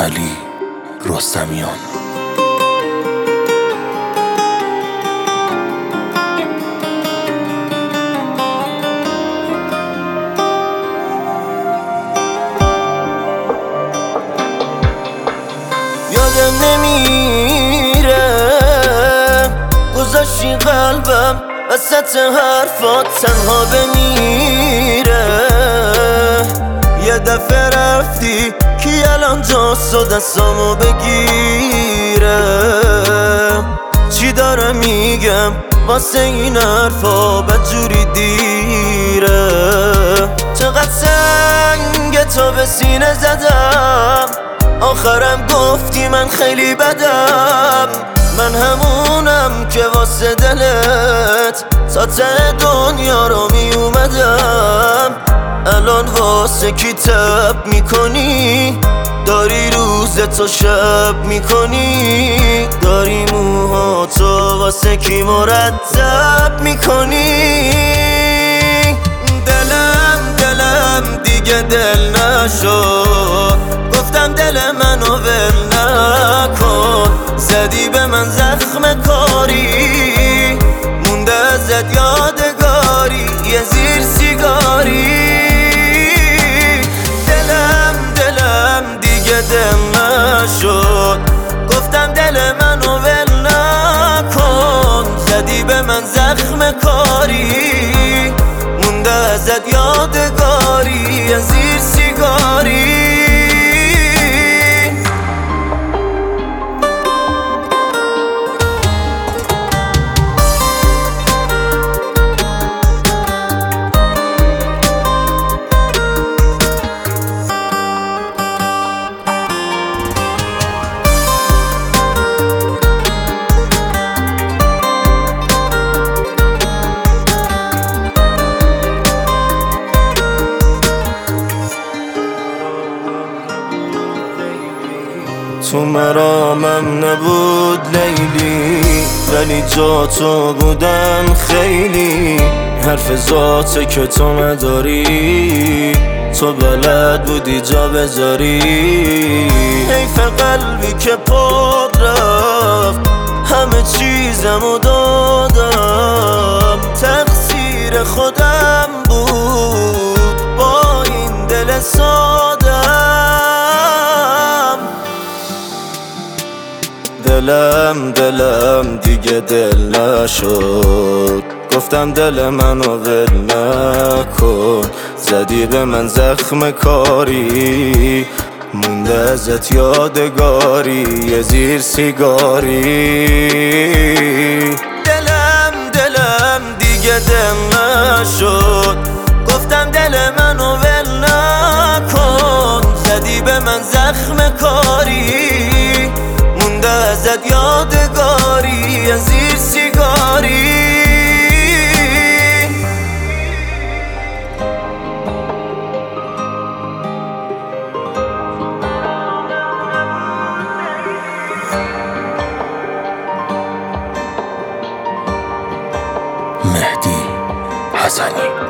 علی رستمیان. یادم نمیره گذاشتی قلبم وسط حرفات تنها بمیره. یه دفعه رفتی کی الان جاست و دستامو بگیره. چی داره میگم واسه این حرفا بدجوری دیره. چقدر سنگ تا به سینه زدم آخرم گفتی من خیلی بدم. من همونم که واسه دلت تا ته دنیا رو می اومدم. الان واسه کی تب میکنی؟ داری روز تو شب میکنی؟ داری موهاتو واسه کی مرتب میکنی؟ دلم دیگه دل نشد. گفتم دل منو ول نکن. زدی به من زخم کاری مونده ازت یادگاری یه زیر سیگاری. دلم دیگه دل نشد. گفتم دل منو ول نکن. زدی به من زخم کاری مونده ازت یادگاری یه زیر سیگاری. تو مرامم نبود لیلی ولی جا تو بودن خیلی. حرف ذاته که تو نداری تو بلد بودی جا بذاری. حیف قلبی که پاد رفت همه چیزمو دادم. تقصیر خودم بود با این دل سادم. دلم دیگه دل نشد. گفتم دل منو ول نکن. زدی به من زخم کاری مونده ازت یادگاری یه زیر سیگاری. دلم دیگه دل نشد. گفتم دل منو ول نکن. زدی به من زخم کاری مونده ازت یادگاری یه زیر سیگاری. مهدی حسنی.